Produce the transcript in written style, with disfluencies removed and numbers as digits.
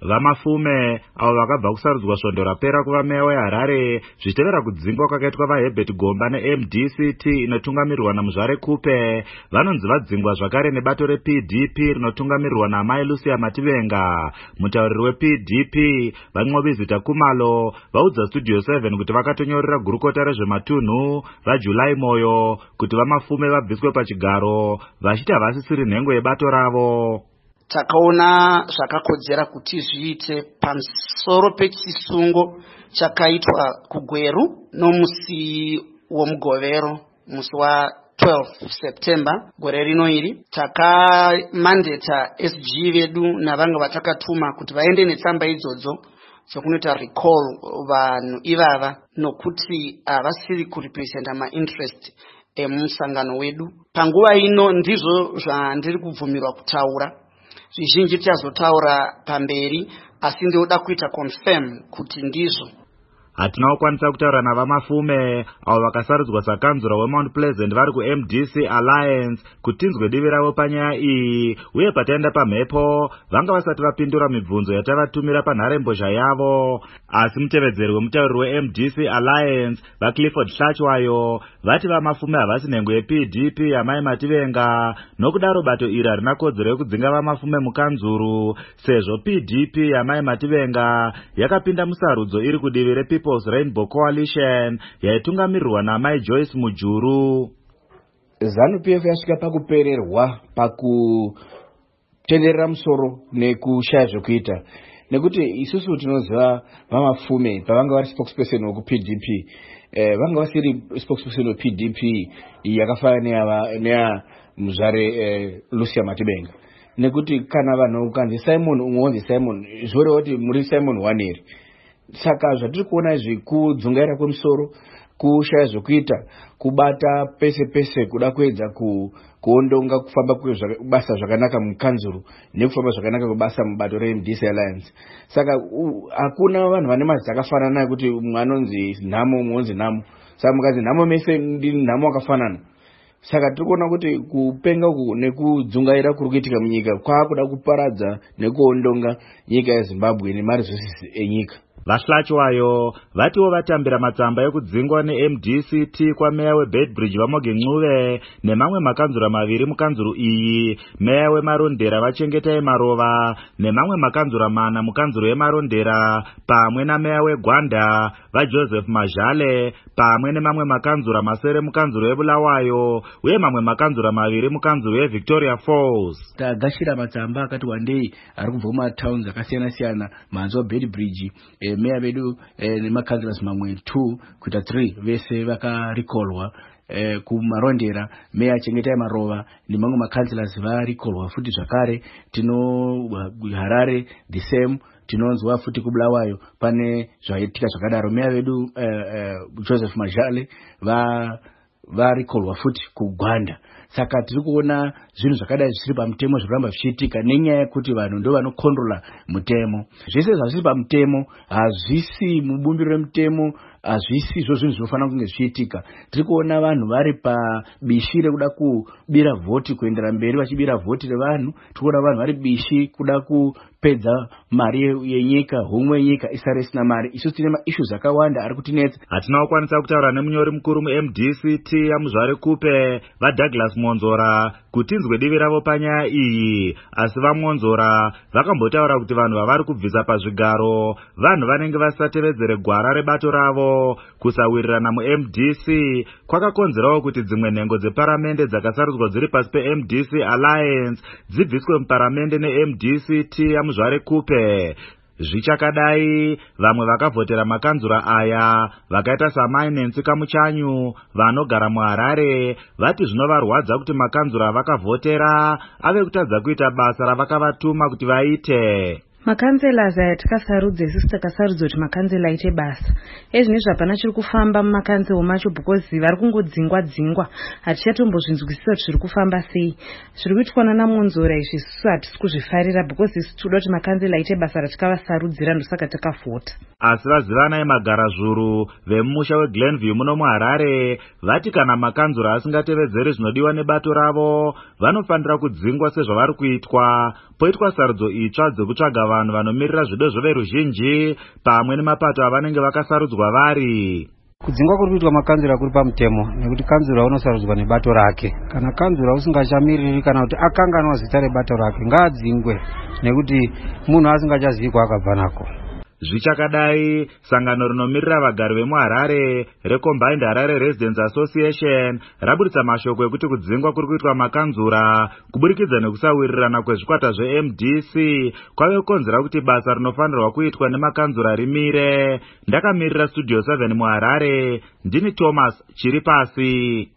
Vamafume avo vakabva kusarudzwa svondo rapera kuva meya weHarare zvichitevera kudzingwa kwakaitwa vaHerbert Gomba neMDCT inotungamirirwa naMuzvare Kupe, vanonzi vadzingwa zvakare nebato rePDP rinotungamirirwa naamai Lucia Mativenga. Mutauriri wePDP vaNqobizita Kumalo vaudza Studio 7 kuti vakatonyorera gurukota rezvematunhu vaJulai Moyo kuti vamafume vabviswe pachigaro vachiti havasisiri nhengo yebato ravo. Takaona zvakakodzera kuti zviite pamusoro pechisungo chakaitwa kuGweru nomusi womugovero musi wa 12 September gore rino iri. Takamandeta SG vedu navanga vatakatuma kuti vaende netsamba idzodzo dzokunoita recall vanhu ivava nokuti havasiri kurepresenta mainterest emusangano wedu. Panguva ino ndizvo zvandiri kubvumirwa kutaura. Zvizhinji tichazotaura pamberi, asi ndoda kuita confirm kuti ndizvo. Hatina kukwanisa kutaura navamafume avo vakasarudzwa sakanzura weMount Pleasant vari kuMDC Alliance kuti tinzwe divi ravo panyaya iyi, uye pataenda pamhepo vanga vasati vapindura mibvunzo yatavatumira panharembozha yavo. Asi mutevedzeri wemutauriri weMDC Alliance vaClifford Hlachwayo vati vamafume havasi nhengo yePDP yamai Mativenga, nokudaro bato iri harina kodzero yekudzinga vamafume mukanzuru sezvo PDP yamai Mativenga yakapinda musarudzo iri kudivi rePeople's Rainbow Coalition yaitungamirirwa naamai Joyce Mujuru. ZANU-PF yasvika pakupererwa pakutenderera musoro nekushaya zvekuita, nekuti isusu tinoziva vamafume pavanga vari spokesperson wekuPDP vanga vasiri spokesperson wePDP yakafanana neya Muzvare Lucia Mativenga, nekuti kana vanhu ukanzi Simon umwe Simon zvoreva kuti muri Simon waneri. Saka zvatiri kuona izvi kudzungaira kwemusoro, kushaya zvekuita, kubata pese pese kuda kuedza kuondonga kufamba kwebasa zvakanaka mukanzuru nekufamba zvakanaka kwebasa mubato reMDC Alliance. Saka hakuna vanhu vane mazita akafanana ekuti umwe anonzi nhamo umwe onzi nhamo. Saka mukanzi nhamo mese ndini nhamo akafanana. Saka tiri kuona kuti kupenga uku nekudzungaira kuri kuitika munyika kwakuda kuparadza nekuondonga nyika yeZimbabwe nemaresources enyika. VaHlachwayo vatiwo vatambira matsamba ekudzingwa neMDCT kwameya weBedbridge Vamoge Ncube nemamwe makanzura maviri mukanzuru iyi, meya weMarondera Vachengetai Marova nemamwe makanzura mana mukanzuru yeMarondera, pamwe nameya weGwanda vaJoseph Mazhale, pamwe nemamwe makanzura masere mukanzuru yeBulawayo, uye mamwe makanzura maviri mukanzuru yeVictoria Falls. Tagashira matsamba akati wandei ari kubva kumatowns akasiyana-siyana, manzo Bedbridge, meya vedu nemakanzulasi mamwe 2 kuita 3 vese vakarikolwa. Kumarondera meya Chengetai Marova nemamwe makanzulasi varikolwa futi zvakare. Tino Harare the same, tinonzwa futi kuBulawayo pane zvaitika zvakadaro. Meya vedu Joseph Mazhale varikolwa futi kuGwanda. Saka tiri kuona zvinhu zvakadai zvisiri pamutemo zviramba zvichiitika nenyaya yekuti vanhu ndo vanokondrola mutemo. Zvese zvasiri pamutemo hazvisi mubumbiro remutemo, hazvisi izvo zvinhu zvinofanira kunge zvichiitika. Tiri kuona vanhu vari pabishi rekuda kubira vhoti, kuendera mberi vachibira vhoti revanhu. Tiri kuona vanhu vari bishi kuda kupedza mari yenyika, humwe yenyika isare isina mari. Isusu tine maissues akawanda ari kutinetsa. Hatina kukwanisa kutaura nemunyori mukuru muMDCT yaMuzvare Kupe vaDouglas Monzora kuti tinzwe divi ravo panyaya iyi, asi vaMonzora vakambotaura kuti vanhu vavari kubvisa pazvigaro vanhu vanenge vasatevedzere gwara rebato ravo. Kusawirirana muMDC kwakakonzerawo kuti dzimwe nhengo dzeparamende dzakasarudzwa dziri pasi peMDC Alliance dzibviswe muparamende neMDCT yaMuzvare Kupe. Zvichakadai, vamwe vakavhotera makanzura aya vakaita samai Nancy Kamuchanyu vanogara muHarare vati zvinovarwadza kuti makanzura vakavhotera ave kutadza kuita basa ravakavatuma kuti vaite. Makanzelazi aya takasarudza isusu takasarudza kuti makanzela aite basa. Ezvinezvi hapana chiri kufamba mumakanzelo macho because vari kungodzingwa. Hatichatombozvinzwisisa kuti zviri kufamba sei. Zviri kuitwa naMonzora izvi isusu hatisi kuzvifarira because isusu tinoda kuti makanzela aite basa ratakavasarudzira, ndosaka takavhota. Asi vazivanai Magara Zuru vemumusha weGlenview muno muHarare vati kana makanzura asingatevedzeri zvinodiwa nebato ravo vanofanira kudzingwa sezvavari kuitwa. poitwa sarudzo itsva dzekutsvaga vanhu vanomirira zvido zveveruzhinji pamwe nemapato avanenge vakasarudzwa vari. Kudzingwa kuri kuitwa makanzura kuri pamutemo nekuti kanzura unosarudzwa nebato rake. Kana kanzura usingachamiriri kana kuti akanganwa zita rebato rake ngaadzingwe nekuti munhu asingachazivi kwaakabva nako. Zvichakadai, sangano rinomirira vagari vemuHarare reCombined Harare Residents Association rabudisa mashoko ekuti kudzingwa kuri kuitwa makanzura kuburikidza nekusawirirana kwezvikwata zveMDC kwave kukonzera kuti basa rinofanirwa kuitwa nemakanzura rimire. Ndakamirira Studio 7 muHarare, ndini Thomas Chiripasi.